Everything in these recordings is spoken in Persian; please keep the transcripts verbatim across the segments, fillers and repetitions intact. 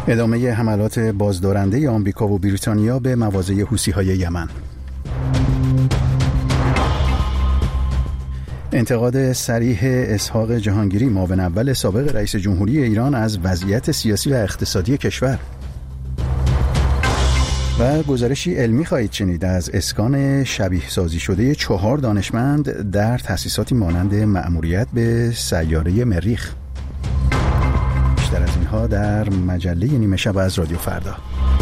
ادامه حملات بازدارنده آمریکا و بریتانیا به مواضع حوثی‌های یمن. انتقاد صریح اسحاق جهانگیری معاون اول سابق رئیس جمهوری ایران از وضعیت سیاسی و اقتصادی کشور. و گزارشی علمی خواهید شنید از اسکان شبیه سازی شده چهار دانشمند در تأسیساتی مانند مأموریت به سیاره مریخ. بیشتر از اینها در مجله نیمه شب از رادیو فردا.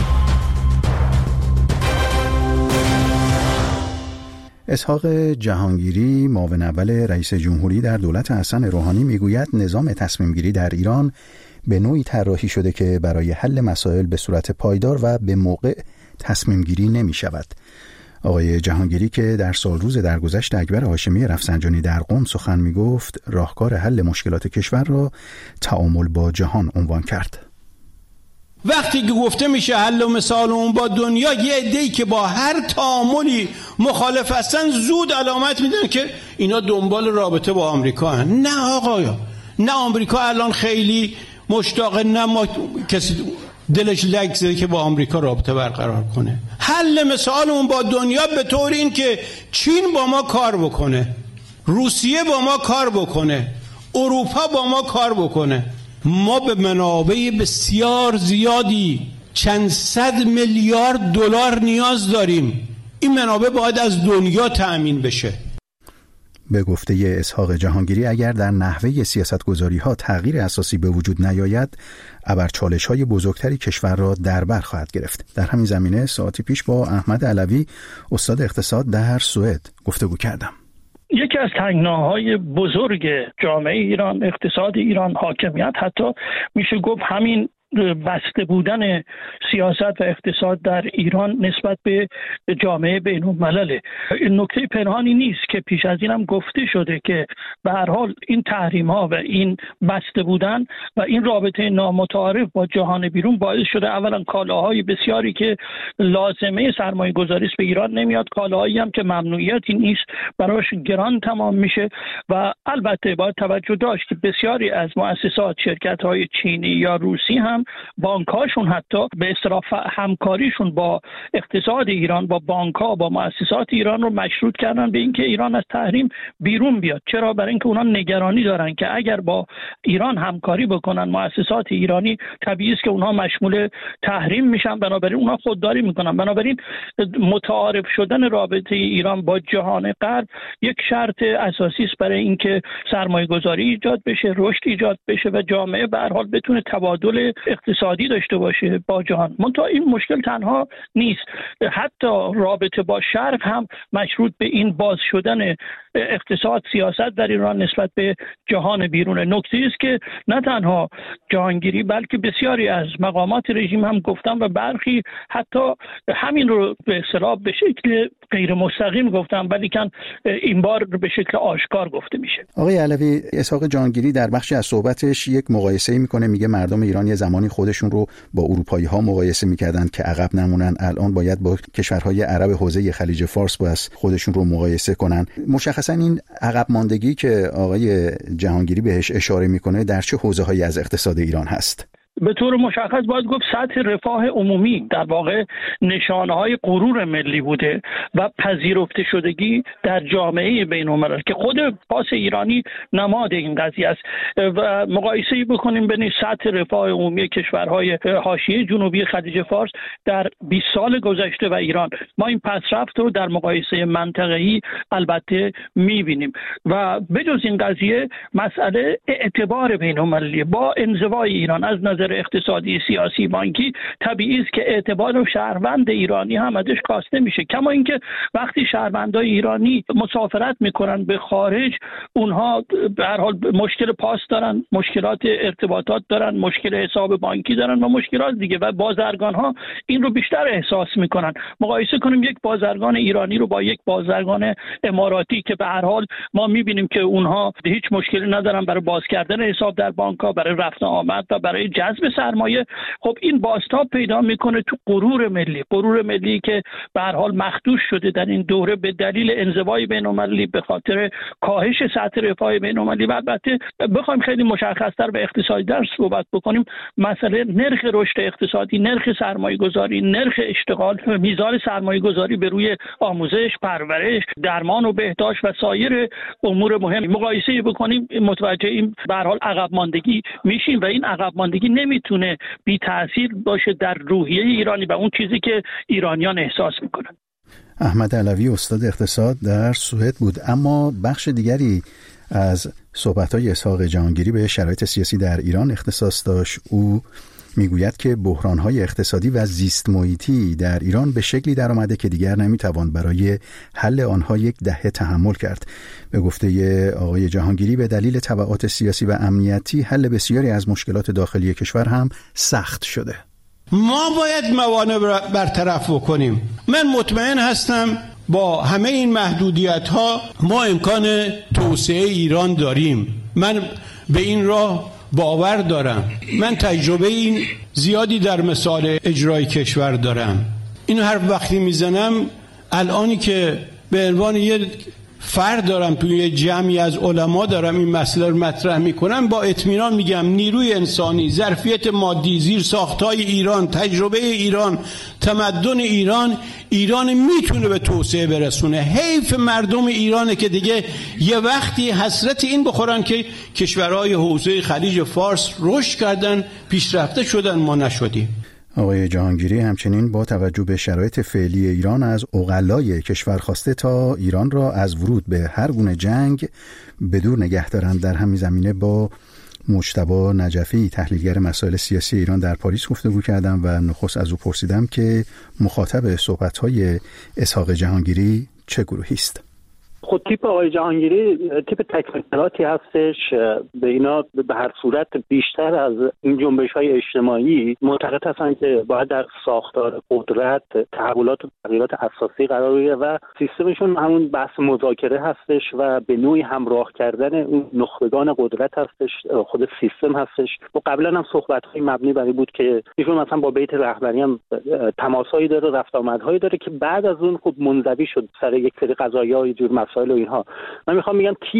اسحاق جهانگیری معاون اول رئیس جمهوری در دولت حسن روحانی میگوید نظام تصمیم گیری در ایران به نوعی طراحی شده که برای حل مسائل به صورت پایدار و به موقع تصمیم گیری نمی شود. آقای جهانگیری که در سال روز درگذشت اکبر هاشمی رفسنجانی در قم سخن می گفت، راهکار حل مشکلات کشور را تعامل با جهان عنوان کرد. وقتی که گفته میشه حل و مثال اون با دنیا، یه عده‌ای که با هر تعاملی مخالف هستن زود علامت میدن که اینا دنبال رابطه با آمریکا هن. نه آقایا، نه آمریکا الان خیلی مشتاق، نه ما کسی دلش لگ زده که با آمریکا رابطه برقرار کنه. حل مثال اون با دنیا به طور این که چین با ما کار بکنه، روسیه با ما کار بکنه، اروپا با ما کار بکنه. ما به منابع بسیار زیادی، چند صد میلیارد دلار نیاز داریم. این منابع باید از دنیا تأمین بشه. به گفته اسحاق جهانگیری اگر در نحوه سیاستگذاری‌ها تغییر اساسی به وجود نیاید، ابر چالش‌های بزرگتری کشور را در بر خواهد گرفت. در همین زمینه ساعتی پیش با احمد علوی، استاد اقتصاد در سوئد، گفتگو کردم. یکی از تنگناهای بزرگ جامعه ایران، اقتصاد ایران، حاکمیت، حتی میشه گفت همین بسته بودن سیاست و اقتصاد در ایران نسبت به جامعه بین‌الملله. این نکته پنهانی نیست که پیش از این هم گفته شده که به هر حال این تحریم‌ها و این بسته بودن و این رابطه نامتعارف با جهان بیرون باعث شده اولا کالاهای بسیاری که لازمه سرمایه گذاری است به ایران نمیاد، کالاهایی هم که ممنوعیتی نیست براش گران تمام میشه. و البته باید توجه داشت که بسیاری از مؤسسات، شرکت‌های چینی یا روسی هم بانک‌هاشون حتی به اصطلاح همکاریشون با اقتصاد ایران، با بانک‌ها، با مؤسسات ایران رو مشروط کردن به اینکه ایران از تحریم بیرون بیاد. چرا؟ برای اینکه اونها نگرانی دارن که اگر با ایران همکاری بکنن مؤسسات ایرانی، طبیعی است که اونها مشمول تحریم میشن، بنابراین اونها خودداری میکنن. بنابراین متعارف شدن رابطه ایران با جهان غرب یک شرط اساسی است برای اینکه سرمایه‌گذاری ایجاد بشه، رشد ایجاد بشه و جامعه به هر حال بتونه تبادل اقتصادی داشته باشه با جهان. منتها این مشکل تنها نیست، حتی رابطه با شرق هم مشروط به این باز شدن اقتصاد، سیاست در ایران نسبت به جهان بیرون. نکته است که نه تنها جهانگیری بلکه بسیاری از مقامات رژیم هم گفتن و برخی حتی همین رو به اصطلاح به شکل غیر مستقیم گفتن، ولی کن این بار به شکل آشکار گفته میشه. آقای علوی، اسحاق جهانگیری در بخشی از صحبتش یک مقایسه میکنه، میگه مردم ایران یه زمانی خودشون رو با اروپایی ها مقایسه میکردن که عقب نمونن، الان باید با کشورهای عرب حوزه خلیج فارس باید خودشون رو مقایسه کنن. مشخصا این عقب ماندگی که آقای جهانگیری بهش اشاره میکنه در چه حوزه‌هایی از اقتصاد ایران هست؟ به طور مشخص باید گفت سطح رفاه عمومی در واقع نشانه‌های غرور ملی بوده و پذیرفته شدگی در جامعه بین‌الملل که خود پاس ایرانی نماد این قضیه است. و مقایسه‌ای بکنیم بین سطح رفاه عمومی کشورهای حاشیه جنوبی خلیج فارس در بیست سال گذشته و ایران، ما این پسرفت رو در مقایسه منطقه‌ای البته می‌بینیم. و بجز این قضیه مسئله اعتبار بین‌المللی با انزوای ایران از نظر اقتصادی، سیاسی، بانکی، طبیعی است که اعتبار شهروند ایرانی هم ازش کاسته میشه. کما اینکه وقتی شهروندای ایرانی مسافرت میکنن به خارج، اونها به هر حال مشکل پاس دارن، مشکلات ارتباطات دارن، مشکل حساب بانکی دارن و مشکلات دیگه، و بازرگان ها این رو بیشتر احساس میکنن. مقایسه کنیم یک بازرگان ایرانی رو با یک بازرگان اماراتی که به هر حال ما میبینیم که اونها هیچ مشکلی ندارن برای باز کردن حساب در بانک ها، برای رفت و آمد و برای جذب جذب سرمایه، خب این بازتاب پیدا میکنه تو غرور ملی، غرور ملی که به هر حال مخدوش شده در این دوره به دلیل انزوای بین‌المللی، به خاطر کاهش سطح رفاه بین‌المللی. و البته بخوایم خیلی مشخص‌تر به اقتصادی در صحبت بکنیم، مسئله نرخ رشد اقتصادی، نرخ سرمایه‌گذاری، نرخ اشتغال، میزان سرمایه‌گذاری به روی آموزش، پرورش، درمان و بهداشت و سایر امور مهم مقایسه بکنیم، متوجه این به هر حال عقب ماندگی میشیم و این عقب ماندگی نمیتونه بی تاثیر باشه در روحیه ایرانی و اون چیزی که ایرانیان احساس میکنن. احمد علوی استاد اقتصاد در سوئد بود. اما بخش دیگری از صحبت‌های اسحاق جهانگیری به شرایط سیاسی در ایران اختصاص داشت. او میگوید که بحران‌های اقتصادی و زیست محیطی در ایران به شکلی در آمده که دیگر نمیتوان برای حل آنها یک دهه تحمل کرد. به گفته آقای جهانگیری به دلیل تبعات سیاسی و امنیتی حل بسیاری از مشکلات داخلی کشور هم سخت شده. ما باید موانع برطرف بکنیم. من مطمئن هستم با همه این محدودیت ها ما امکان توسعه ایران داریم. من به این راه باور دارم. من تجربه این زیادی در مثال اجرای کشور دارم. اینو هر وقتی میزنم، الانی که به عنوان یه فرد دارم توی یه جمعی از علما دارم این مسئله رو مطرح میکنم، با اطمینان میگم نیروی انسانی، ظرفیت مادی، زیر ساختای ایران، تجربه ایران، تمدن ایران، ایران میتونه به توسعه برسونه. حیف مردم ایرانه که دیگه یه وقتی حسرت این بخورن که کشورهای حوزه خلیج فارس رشد کردن، پیشرفته شدن، ما نشدیم. آقای جهانگیری همچنین با توجه به شرایط فعلی ایران از عقلای کشور خواسته تا ایران را از ورود به هر گونه جنگ بدور نگه دارند. در همین زمینه با مجتبی نجفی تحلیلگر مسائل سیاسی ایران در پاریس گفتگو کردم و نخست از او پرسیدم که مخاطب صحبت‌های اسحاق جهانگیری چه گروهی است. خود تیپ آقای جهانگیری تیپ تکنوکراتی هستش. به اینا به هر صورت بیشتر از این جنبش‌های اجتماعی معتقد هستن که باید در ساختار قدرت تحولات و تغییرات اساسی قرار بگیره و سیستمشون همون بحث مذاکره هستش و به نوعی همراه کردن اون نخبگان قدرت هستش، خود سیستم هستش. و قبلا هم صحبت‌های مبنی بر این بود که ایشون مثلا با بیت رهبری هم تماسایی داره، رفت آمدهایی داره که بعد از اون خب منزوی شد سر یک سری قضايا جور مسائل و اینها. من میخوام میگم تیپ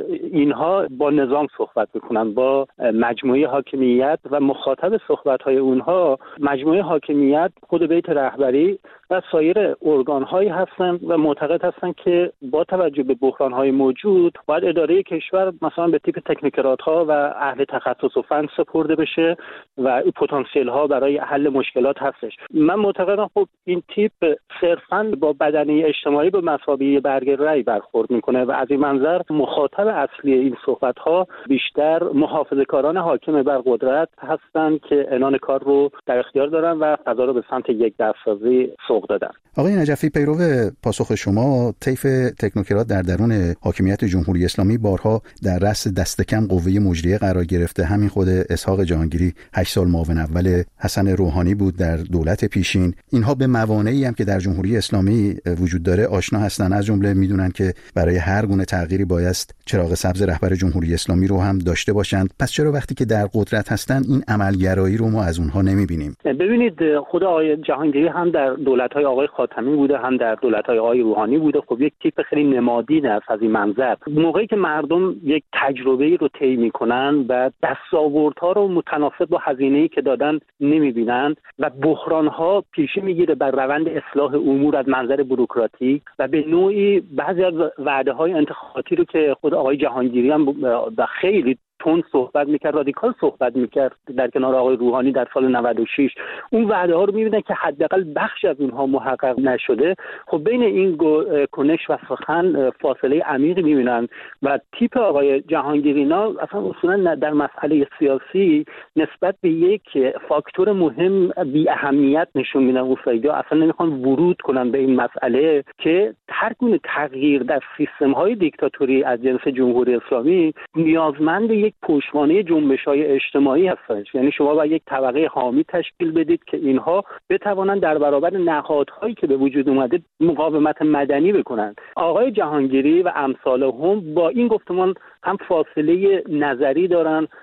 اینها با نظام صحبت میکنن، با مجموعه حاکمیت و مخاطب صحبت‌های اونها مجموعه حاکمیت، خود بیت رهبری و سایر ارگان‌هایی هستن و معتقد هستن که با توجه به بحران‌های موجود باید اداره کشور مثلا به تیپ تکنوکرات‌ها و اهل تخصص و فن سپرده بشه و پتانسیل‌ها برای حل مشکلات هستش. من معتقدم خب این تیپ صرفاً با بدنه اجتماعی به مثابه برگ رأی برخورد میکنه و از این منظر مخاطب اصلی این صحبت‌ها بیشتر محافظه‌کاران حاکم بر قدرت هستند که عنان کار رو در اختیار دارن و فضا رو به سمت یک دست‌سازی سوق دادن. آقای نجفی، پیرو پاسخ شما، طیف تکنوکرات در درون حاکمیت جمهوری اسلامی بارها در رأس دست کم قوه مجریه قرار گرفته. همین خود اسحاق جهانگیری هشت سال معاون اول حسن روحانی بود در دولت پیشین. اینها به موانعی هم که در جمهوری اسلامی وجود داره آشنا هستن، از جمله میدونن که برای هر گونه تغییری بایست چراغ سبز رهبر جمهوری اسلامی رو هم داشته باشند. پس چرا وقتی که در قدرت هستن این عملگرایی رو ما از اونها نمیبینیم؟ ببینید، خود آقای جهانگیری هم در دولت‌های آقای خاتمی بوده، هم در دولت‌های آقای روحانی بوده. خب یک تیپ خیلی نمادین است از این منظر. موقعی که مردم یک تجربه‌ای رو طی می‌کنن و دستاوردها رو متناسب با هزینه‌ای که دادن نمی‌بینن و بحران‌ها پیشی می‌گیره بر روند اصلاح امور از منظر بوروکراتیک و به نوعی بعضی از وعده‌های انتخاباتی رو که خود آقای جهانگیری هم و خیلی تون صحبت میکرد، رادیکال صحبت میکرد در کنار آقای روحانی در سال نود و شش، اون وعده ها رو میبینن که حداقل بخش از اونها محقق نشده. خب بین این کنش و سخن فاصله عمیقی میبینن و تیپ آقای جهانگیرینا اصلا اصولا در مسئله سیاسی نسبت به یک فاکتور مهم بی اهمیت نشون میدن. اصلا اصلا نمیخوان ورود کنن به این مسئله که هر گونه تغییر در سیستم های دیکتاتوری از جنس جمهوری اسلامی نیازمند یک پشتوانه جنبش‌های اجتماعی هستش. یعنی شما باید یک طبقه حامی تشکیل بدید که اینها بتوانند در برابر نهادهایی که به وجود اومده مقاومت مدنی بکنند. آقای جهانگیری و امثال هم با این گفتمان هم فاصله نظری دارن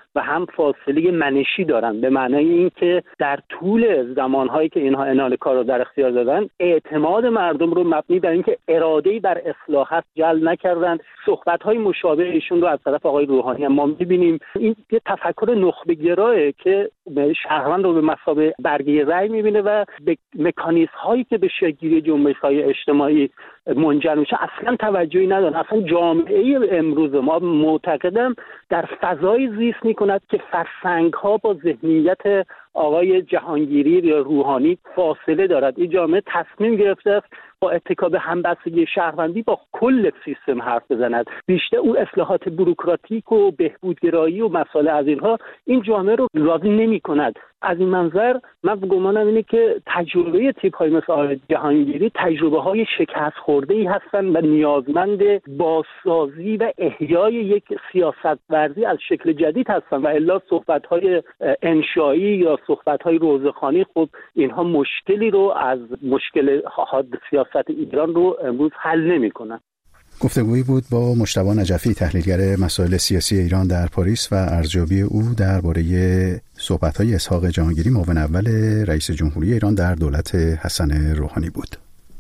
و هم فاصله منشی دارن، به معنای اینکه در طول زمانهایی که اینها عنان کار رو در اختیار دادن اعتماد مردم رو مبنی بر اینکه اراده‌ای بر اصلاحات جلب نکردن. صحبت‌های مشابه ایشون رو از طرف آقای روحانی هم ما می‌بینیم. این یه تفکر نخبه‌گرایه که شهروند رو به مثابه برگه رأی می‌بینه و به مکانیزم‌هایی که به شکل‌گیری جنبش‌های اجتماعی منجر میشه اصلا توجهی ندارن. اصلا جامعه امروز ما معتقدم در فضای زیست می‌کند که فرسنگ‌ها با ذهنیت آقای جهانگیری یا روحانی فاصله دارد. این جامعه تصمیم گرفته است با اتکا به همبستگی شهروندی با کل سیستم حرف بزند. بیشتر اون اصلاحات بوروکراتیک و بهبودگرایی و مسائل از اینها این جامعه رو راضی نمی‌کند. از این منظر من گمانم اینه که تجربه تیپ‌های مثل آقای جهانگیری تجربه‌های شکست خورده‌ای هستند و نیازمند بازسازی و احیای یک سیاست‌ورزی از شکل جدید هستند و الا صحبت‌های انشایی یا صحبت‌های روزخوانی خب اینها مشکلی رو از مشکل حاد سیاست ایران رو امروز حل نمی‌کنند. گفتگویی بود با مجتبی نجفی، تحلیلگر مسائل سیاسی ایران در پاریس و ارزیابی او درباره صحبت‌های اسحاق جهانگیری معاون اول رئیس جمهوری ایران در دولت حسن روحانی بود.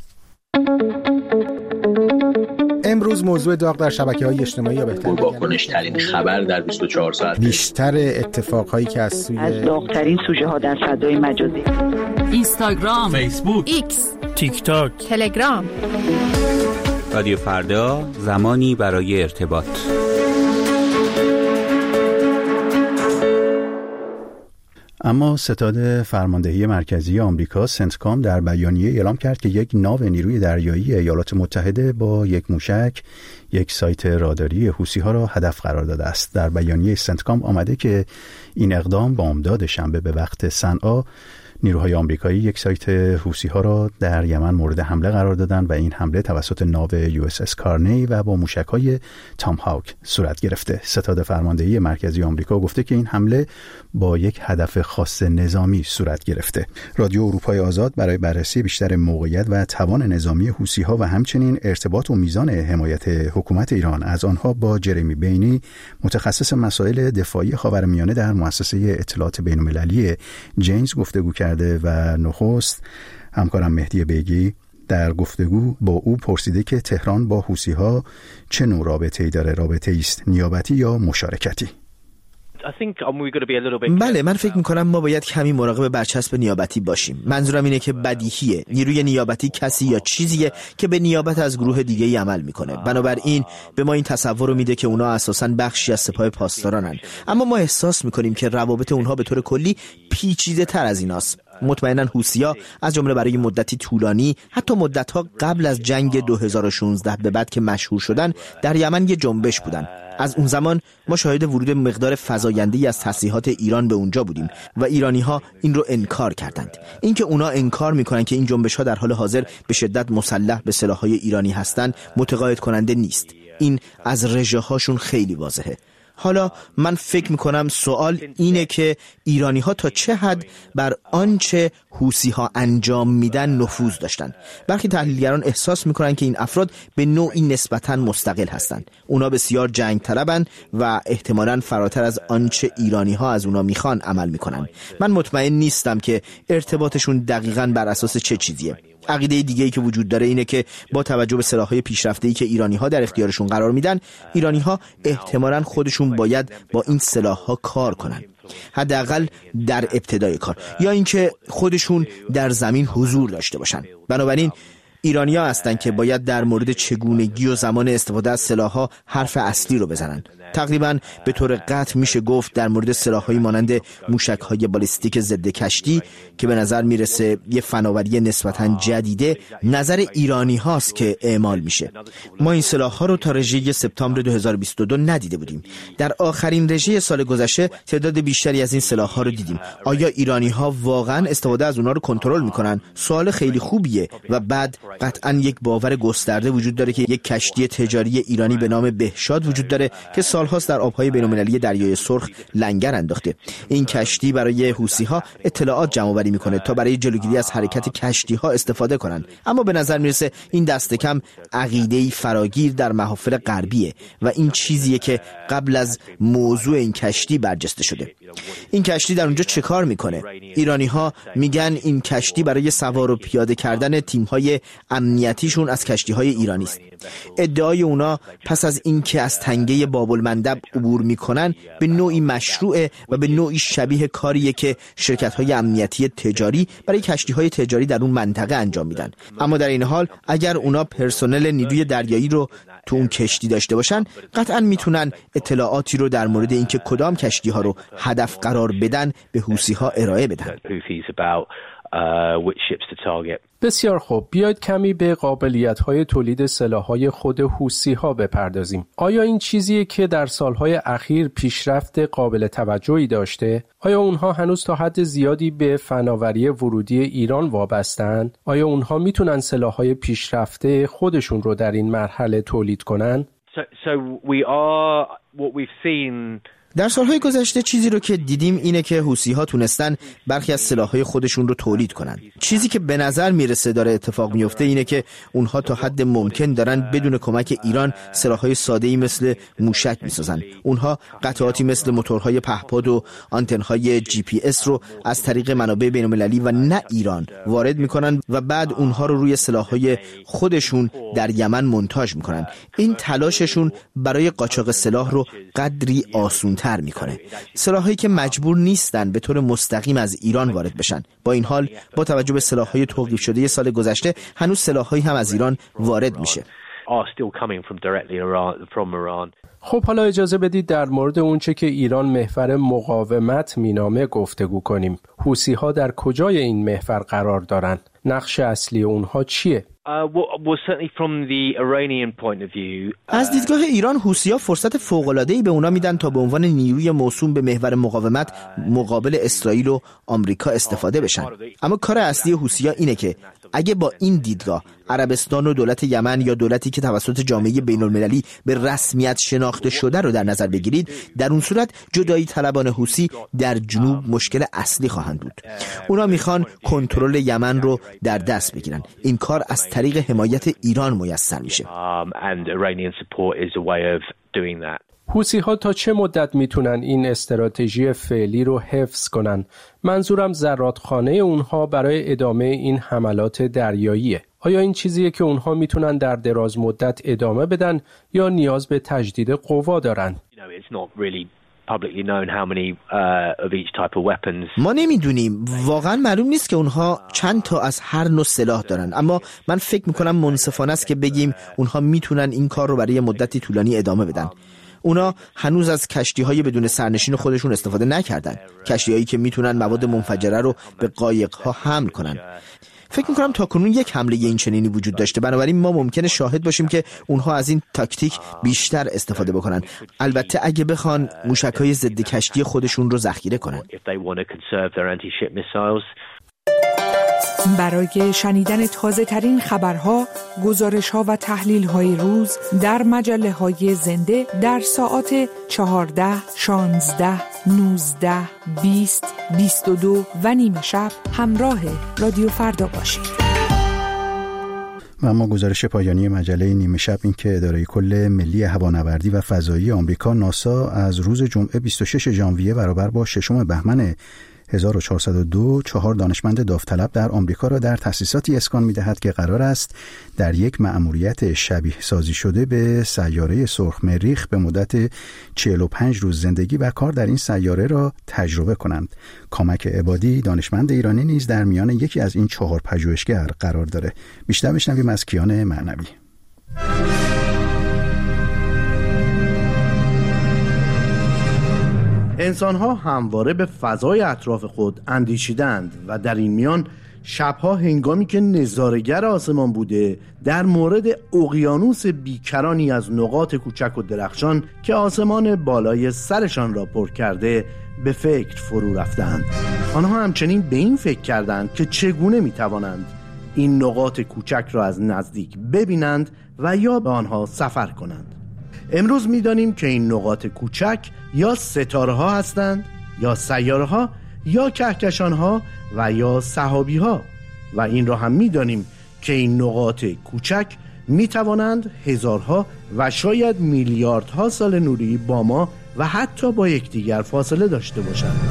امروز موضوع داغ در شبکه‌های اجتماعی یا بهتر واکنش‌ترین خبر در بیست و چهار ساعت، بیشتر اتفاقهایی که از سوی از داغ‌ترین سوژه‌ها در فضای مجازی، اینستاگرام، فیسبوک، ایکس، تیک تاک، تلگرام. رادیو فردا، زمانی برای ارتباط. اما ستاد فرماندهی مرکزی آمریکا سنتکام در بیانیه اعلام کرد که یک ناو نیروی دریایی ایالات متحده با یک موشک یک سایت راداری حوثی‌ها را هدف قرار داده است. در بیانیه سنتکام آمده که این اقدام بامداد شنبه به وقت صنعا نیروهای آمریکایی یک سایت حوثی‌ها را در یمن مورد حمله قرار دادند و این حمله توسط ناو یو اس اس کارنی و با موشک‌های تام هاوک صورت گرفته. ستاد فرماندهی مرکزی آمریکا گفته که این حمله با یک هدف خاص نظامی صورت گرفته. رادیو اروپای آزاد برای بررسی بیشتر موقعیت و توان نظامی حوثی‌ها و همچنین ارتباط و میزان حمایت حکومت ایران از آنها با جرمی بینی، متخصص مسائل دفاعی خاورمیانه در مؤسسه اطلاعات بین‌المللی جیمز گفتگو کرد و نخست همکارم مهدی بیگی در گفتگو با او پرسیده که تهران با حوثی‌ها چه نوع رابطه‌ای داره، رابطه است نیابتی یا مشارکتی؟ بله، من فکر میکنم ما باید کمی مراقب برچسب نیابتی باشیم. منظورم اینه که بدیهیه نیروی نیابتی کسی یا چیزیه که به نیابت از گروه دیگه‌ای عمل میکنه. بنابراین به ما این تصور رو میده که اونا اساساً بخشی از سپاه پاسدارانن، اما ما احساس میکنیم که روابط اونها به طور کلی پیچیده تر از ایناست. مطمئناً حوثی‌ها از جمله برای مدتی طولانی، حتی مدت‌ها قبل از جنگ دو هزار و شانزده به بعد که مشهور شدن، در یمن یه جنبش بودن. از اون زمان ما شاهد ورود مقدار فزاینده‌ای از تسلیحات ایران به اونجا بودیم و ایرانی‌ها این رو انکار کردند. اینکه اونا انکار میکنن که این جنبش‌ها در حال حاضر به شدت مسلح به سلاح‌های ایرانی هستند متقاعد کننده نیست. این از رژه‌هاشون خیلی واضحه. حالا من فکر میکنم سوال اینه که ایرانی ها تا چه حد بر آنچه حوثی ها انجام میدن نفوذ داشتن. برخی تحلیلگران احساس میکنن که این افراد به نوعی نسبتاً مستقل هستند. اونا بسیار جنگ طلبن و احتمالاً فراتر از آنچه ایرانی ها از اونا میخوان عمل میکنن. من مطمئن نیستم که ارتباطشون دقیقاً بر اساس چه چیزیه. عقیده دیگه‌ای که وجود داره اینه که با توجه به سلاح‌های پیشرفته‌ای که ایرانی‌ها در اختیارشون قرار میدن، ایرانی‌ها احتمالاً خودشون باید با این سلاح‌ها کار کنن، حداقل در ابتدای کار، یا اینکه خودشون در زمین حضور داشته باشن. بنابراین ایرانی‌ها هستن که باید در مورد چگونگی و زمان استفاده از سلاح‌ها حرف اصلی رو بزنن. تقریباً به طور قطع میشه گفت در مورد سلاح‌های مانند موشک‌های بالستیک ضد کشتی که به نظر میرسه یه فناوری نسبتاً جدیده، نظر ایرانی هاست که اعمال میشه. ما این سلاح‌ها رو تا رژه سپتامبر دو هزار و بیست و دو ندیده بودیم. در آخرین رژه سال گذشته تعداد بیشتری از این سلاح‌ها رو دیدیم. آیا ایرانی‌ها واقعاً استفاده از اونها رو کنترل میکنن؟ سوال خیلی خوبیه و بعد قطعاً یک باور گسترده وجود داره که یک کشتی تجاری ایرانی به نام بهشاد وجود داره که سالهاست در آبهای بین‌المللی دریای سرخ لنگر انداخته. این کشتی برای حوثی‌ها اطلاعات جمع‌آوری میکنه تا برای جلوگیری از حرکت کشتی‌ها استفاده کنن. اما به نظر میرسه این دست کم عقیده‌ای فراگیر در محافل غربیه و این چیزیه که قبل از موضوع این کشتی برجسته شده. این کشتی در اونجا چه کار میکنه؟ ایرانی‌ها میگن این کشتی برای سوار و پیاده کردن تیم‌های امنیتیشون از کشتی‌های ایرانی است. ادعای اونا پس از اینکه از تنگه باب‌المندب عبور میکنن به نوعی مشروعه و به نوعی شبیه کاریه که شرکت‌های امنیتی تجاری برای کشتی‌های تجاری در اون منطقه انجام میدن. اما در این حال اگر اونا پرسنل نیروی دریایی رو تو اون کشتی داشته باشن، قطعاً میتونن اطلاعاتی رو در مورد اینکه کدام کشتی‌ها رو هدف قرار بدن به حوثی‌ها ارائه بدن. بسیار خوب، بیاید کمی به قابلیت‌های تولید سلاح‌های خود حوثی‌ها بپردازیم. آیا این چیزیه که در سالهای اخیر پیشرفت قابل توجهی داشته؟ آیا اونها هنوز تا حد زیادی به فناوری ورودی ایران وابسته‌اند؟ آیا اونها میتونن سلاح‌های پیشرفته خودشون رو در این مرحله تولید کنن؟ So, so we are what we've seen. در سالهای گذشته چیزی رو که دیدیم اینه که حوثی‌ها تونستن برخی از سلاح‌های خودشون رو تولید کنن. چیزی که به نظر میرسه داره اتفاق میفته اینه که اونها تا حد ممکن دارن بدون کمک ایران سلاح‌های ساده‌ای مثل موشک میسازن. اونها قطعاتی مثل موتورهای پهپاد و آنتن‌های جی پی اس رو از طریق منابع بین‌المللی و نه ایران وارد میکنن و بعد اونها رو روی سلاح‌های خودشون در یمن مونتاژ میکنن. این تلاششون برای قاچاق سلاح رو قدری آسون تر میکنه. سلاحایی که مجبور نیستن به طور مستقیم از ایران وارد بشن. با این حال با توجه به سلاحهای توقیف شده سال گذشته هنوز سلاحایی هم از ایران وارد میشه. خب حالا اجازه بدید در مورد اونچه که ایران محور مقاومت مینامه گفتگو کنیم. حوثی‌ها در کجای این محور قرار دارن؟ نقش اصلی اونها چیه؟ از دیدگاه ایران حوثی‌ها فرصت فوق‌العاده‌ای به اونا میدن تا به عنوان نیروی موسوم به محور مقاومت مقابل اسرائیل و آمریکا استفاده بشن. اما کار اصلی حوثی‌ها اینه که اگه با این دیدگاه عربستان و دولت یمن یا دولتی که توسط جامعه بین‌المللی به رسمیت شناخته شده رو در نظر بگیرید، در اون صورت جدایی طلبان حوثی در جنوب مشکل اصلی خواهند بود. اونا میخوان کنترل یمن رو در دست بگیرن. این کار از طریق حمایت ایران میسر میشه. حوثی‌ها تا چه مدت میتونن این استراتژی فعلی رو حفظ کنن؟ منظورم زرادخانه اونها برای ادامه این حملات دریاییه. آیا این چیزیه که اونها میتونن در دراز مدت ادامه بدن یا نیاز به تجدید قوا دارن؟ ما نمیدونیم، واقعا معلوم نیست که اونها چند تا از هر نوع سلاح دارن، اما من فکر میکنم منصفانه است که بگیم اونها میتونن این کار رو برای مدتی طولانی ادامه بدن. اونا هنوز از کشتی‌های بدون سرنشین خودشون استفاده نکردن، کشتی‌هایی که میتونن مواد منفجره رو به قایق‌ها حمل کنن. فکر میکنم تاکنون یک حمله این چنینی وجود داشته، بنابراین ما ممکنه شاهد باشیم که اونها از این تاکتیک بیشتر استفاده بکنن، البته اگه بخوان موشک‌های ضد کشتی خودشون رو ذخیره کنن. برای شنیدن تازه ترین خبرها، گزارش ها و تحلیل های روز در مجله های زنده در ساعات چهارده، شانزده، نوزده، بیست، بیست و دو و نیمه شب همراه رادیو فردا باشید. و اما گزارش پایانی مجله نیمه شب این که اداره کل ملی هوانوردی و فضایی آمریکا ناسا از روز جمعه بیست و ششم ژانویه برابر با ششم بهمن هزار و چهارصد و دو چهار دانشمند داوطلب در آمریکا را در تأسیساتی اسکان می‌دهد که قرار است در یک مأموریت شبیه سازی شده به سیاره سرخ مریخ به مدت چهل و پنج روز زندگی و کار در این سیاره را تجربه کنند. کامک عبادی دانشمند ایرانی نیز در میان یکی از این چهار پژوهشگر قرار داره. بیشتر بشنویم از کیان معنوی. انسان‌ها همواره به فضای اطراف خود اندیشیدند و در این میان شبها هنگامی که نظاره‌گر آسمان بوده در مورد اقیانوس بیکرانی از نقاط کوچک و درخشان که آسمان بالای سرشان را پر کرده به فکر فرو رفتند. آنها همچنین به این فکر کردند که چگونه می‌توانند این نقاط کوچک را از نزدیک ببینند و یا به آنها سفر کنند. امروز می‌دانیم که این نقاط کوچک یا ستاره ها هستند، یا سیاره ها، یا کهکشان ها و یا سحابی ها، و این را هم می‌دانیم که این نقاط کوچک می‌توانند هزارها و شاید میلیاردها سال نوری با ما و حتی با یکدیگر فاصله داشته باشند.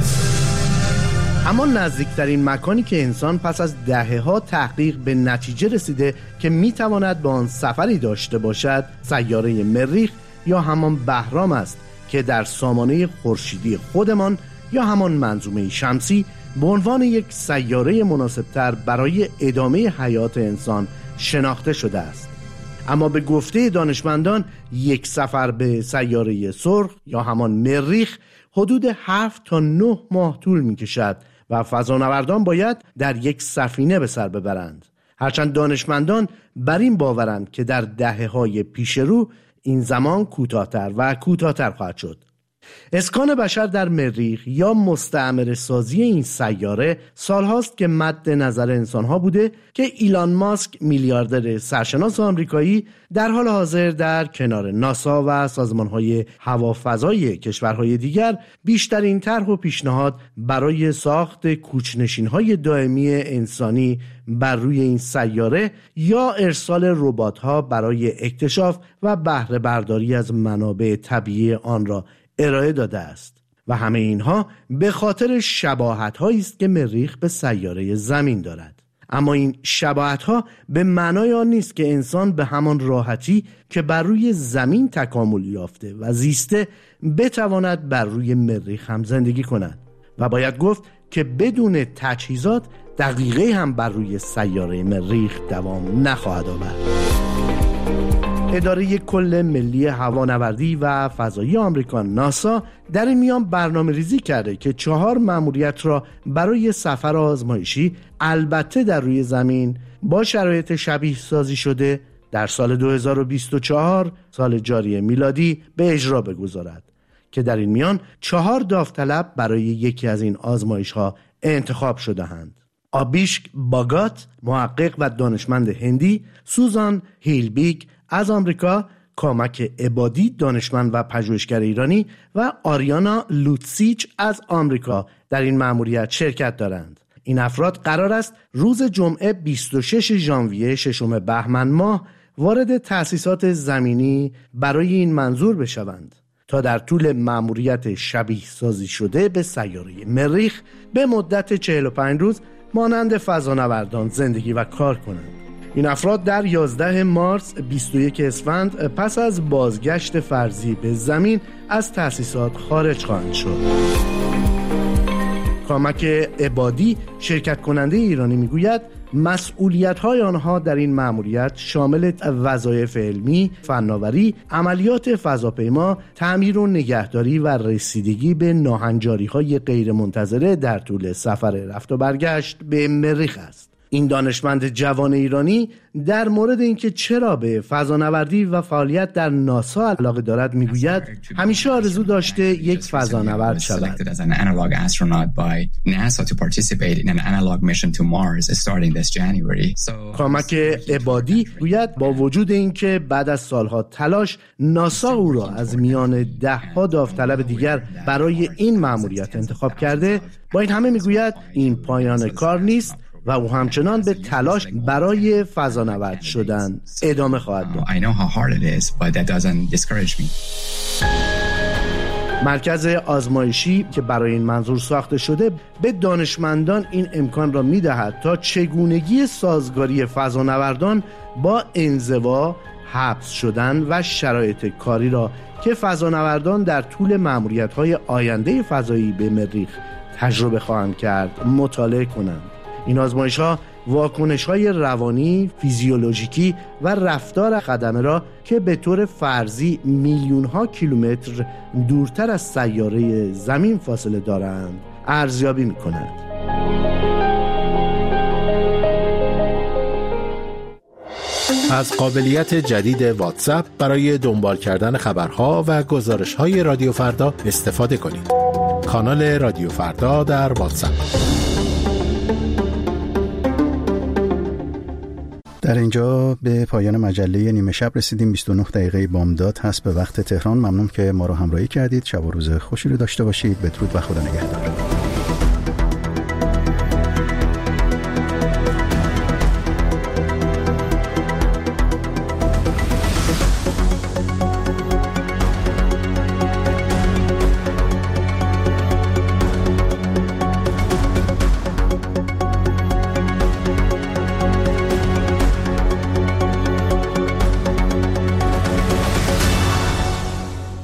اما نزدیکترین مکانی که انسان پس از دهه‌ها تحقیق به نتیجه رسیده که می‌تواند به آن سفری داشته باشد، سیاره مریخ یا همان بهرام است که در سامانه خورشیدی خودمان یا همان منظومه شمسی به عنوان یک سیاره مناسبتر برای ادامه حیات انسان شناخته شده است. اما به گفته دانشمندان یک سفر به سیاره سرخ یا همان مریخ حدود هفت تا نه ماه طول می کشد و فضانوردان باید در یک سفینه به سر ببرند. هرچند دانشمندان بر این باورند که در دهه‌های پیش رو این زمان کوتاه‌تر و کوتاه‌تر خواهد شد. اسکان بشر در مریخ یا مستعمره سازی این سیاره سالهاست که مد نظر انسانها بوده که ایلان ماسک میلیاردر سرشناس آمریکایی در حال حاضر در کنار ناسا و سازمانهای هوافضای کشورهای دیگر بیشترین طرح و پیشنهاد برای ساخت کوچ‌نشین‌های دائمی انسانی بر روی این سیاره یا ارسال ربات‌ها برای اکتشاف و بهره برداری از منابع طبیعی آن را ارائه داده است و همه اینها به خاطر شباهت‌هایی است که مریخ به سیاره زمین دارد. اما این شباهت‌ها به معنای آن نیست که انسان به همان راحتی که بر روی زمین تکامل یافته و زیسته بتواند بر روی مریخ هم زندگی کند و باید گفت که بدون تجهیزات دقیقه هم بر روی سیاره مریخ دوام نخواهد آورد. اداره کل ملی هوانوردی و فضایی آمریکا ناسا در این میان برنامه ریزی کرده که چهار مأموریت را برای سفر آزمایشی البته در روی زمین با شرایط شبیه سازی شده در سال دو هزار و بیست و چهار سال جاری میلادی به اجرا بگذارد که در این میان چهار داوطلب برای یکی از این آزمایش ها انتخاب شده‌اند. آبیشک باگات، محقق و دانشمند هندی، سوزان هیلبیگ از آمریکا، کامک عبادی، دانشمند و پژوهشگر ایرانی و آریانا لوتسیچ از آمریکا در این مأموریت شرکت دارند. این افراد قرار است روز جمعه بیست و شش ژانویه ششم بهمن ماه وارد تأسیسات زمینی برای این منظور بشوند تا در طول مأموریت شبیه سازی شده به سیاره مریخ به مدت چهل و پنج روز مانند فضانوردان زندگی و کار کنند. این افراد در یازده مارس بیست و یک اسفند پس از بازگشت فرضی به زمین از تأسیسات خارج خواهند شد. کامک عبادی، شرکت کننده ایرانی، میگوید مسئولیت‌های آنها در این مأموریت شامل وظایف علمی، فناوری، عملیات فضاپیما، تعمیر و نگهداری و رسیدگی به ناهنجاری‌های غیرمنتظره در طول سفر رفت و برگشت به مریخ است. این دانشمند جوان ایرانی در مورد اینکه چرا به فضانوردی و فعالیت در ناسا علاقه دارد میگوید همیشه آرزو داشته یک فضانورد شود. کامک عبادی گوید با وجود اینکه بعد از سالها تلاش ناسا او را از میان ده ها داوطلب دیگر برای این مأموریت انتخاب کرده، با این همه میگوید این پایان کار نیست و او همچنان به تلاش برای فضانورد شدن ادامه خواهد داد. مرکز آزمایشی که برای این منظور ساخته شده به دانشمندان این امکان را می‌دهد تا چگونگی سازگاری فضانوردان با انزوا، حبس شدن و شرایط کاری را که فضانوردان در طول مأموریت‌های آینده فضایی به مریخ تجربه خواهند کرد مطالعه کنند. این آزمایش‌ها واکنش‌های روانی، فیزیولوژیکی و رفتار خدمه را که به طور فرضی میلیون‌ها کیلومتر دورتر از سیاره زمین فاصله دارند، ارزیابی می‌کنند. از قابلیت جدید واتساپ برای دنبال کردن خبرها و گزارش‌های رادیو فردا استفاده کنید. کانال رادیو فردا در واتساپ. در اینجا به پایان مجله نیمه شب رسیدیم. بیست و نه دقیقه بامداد هست به وقت تهران. ممنون که ما رو همراهی کردید. شب و روز خوشی رو داشته باشید. بدرود و خدا نگهدار.